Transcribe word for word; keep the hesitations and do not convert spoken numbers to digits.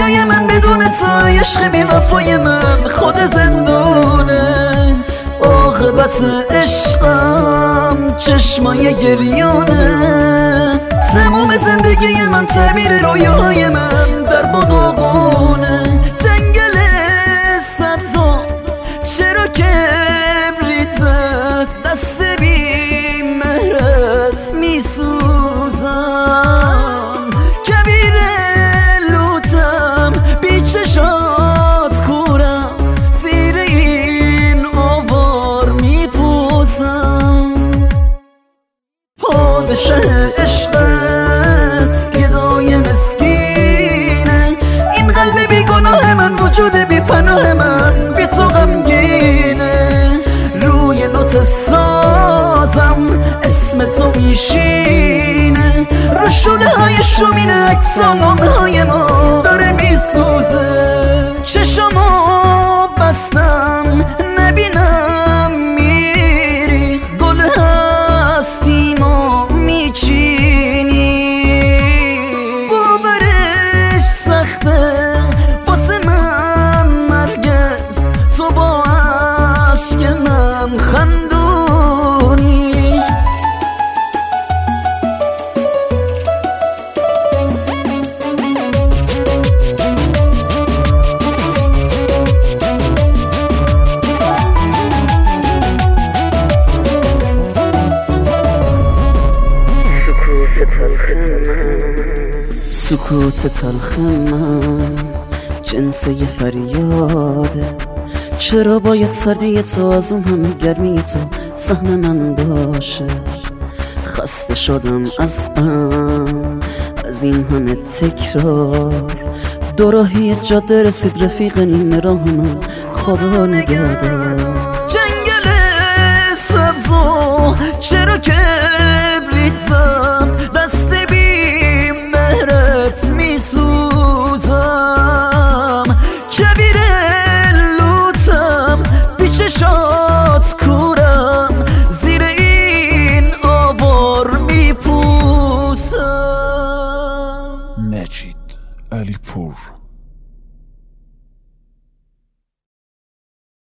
دنیای من بدون تو، عشق بی وفای من خود زندونه. عاقبت عشقم چشمای گریانه، تمام زندگی من تعبیر رویاهای من در باغونه. جنگل سبزا چرا کبریتت دست بی مهرت میسوزم، کبیر لوتم بی چشات کورم، زیر این آوار میپوزم. پادشه عشقت گدای مسکینه، این قلب بی گناه من، وجود بی پناه من بی تو غمگینه. روی نوت سازم اسم تو میشینه، رو شونه های شومین اکسانامه های ما داره میسوزه. چشمو بستم نبینم میری، گل هستیمو میچینی. باورش سخته واسه من مرگه، تو با عشق من خندونی. سکوت تلخ من جنس یه فریاده، چرا باید سردی تو از اون همه گرمی تو سهم من باشه. خسته شدم از غم از این همه تکرار، دو راهی جاده رسید رفیق نیمه راه من، خدا نگهدار. جنگل سبزو چرا که